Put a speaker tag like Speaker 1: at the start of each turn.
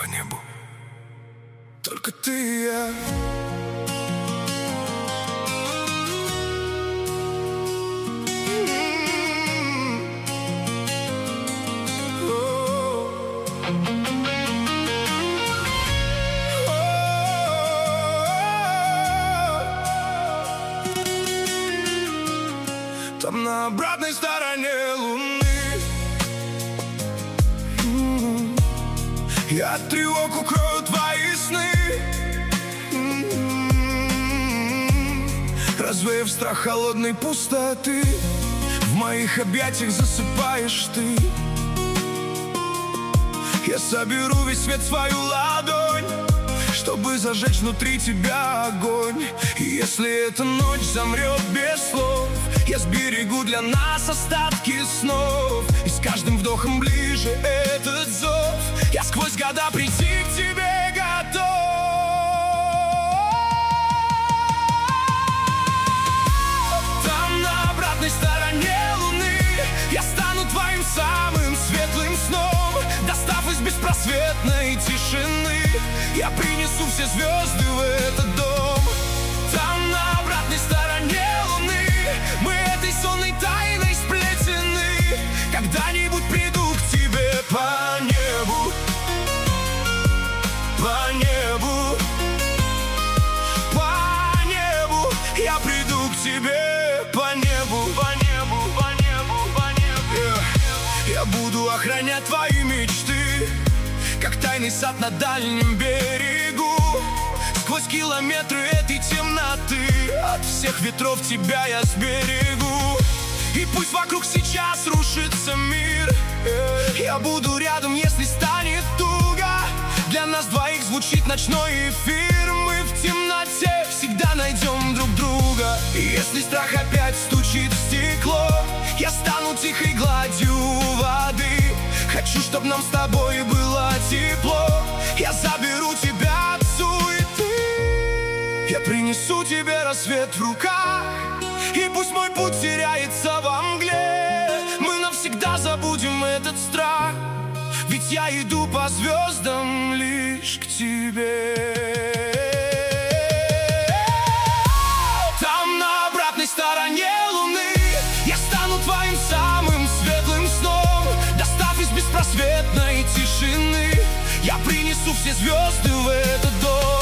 Speaker 1: по небу. Только ты и я. Там на обратной стороне луны я от тревог укрою твои сны, развеяв страх холодной пустоты. В моих объятиях засыпаешь ты. Я соберу весь свет в свою ладонь, чтобы зажечь внутри тебя огонь. И если эта ночь замрет без слов, я сберегу для нас остатки снов. И с каждым вдохом ближе этот зов. Я сквозь года прийти к тебе готов. Там на обратной стороне луны я стану твоим самым светлым сном. Достав из беспросветной тишины, я принесу все звезды в этот дом. Там на обратной стороне луны мы этой сонной тайной сплетены. Когда-нибудь приду к тебе по небу, по небу, по небу. Я приду к тебе по небу, по небу, по небу, по небу. Я буду охранять твои мечты, как тайный сад на дальнем берегу. Сквозь километры этой темноты от всех ветров тебя я сберегу. И пусть вокруг сейчас рушится мир, я буду рядом, если станет туго. Для нас двоих звучит ночной эфир. Мы в темноте всегда найдем друг друга. И если страх опять стучит в стекло, я стану тихой гладью воды. Хочу, чтоб нам с тобой было тепло. Я заберу тебя от суеты. Я принесу тебе рассвет в руках. И пусть мой путь теряется во мгле, мы навсегда забудем этот страх. Ведь я иду по звездам лишь к тебе. Там на обратной стороне луны я стану твоим самым светлым сном. Достав из беспросветной тишины, я принесу все звезды в этот дом.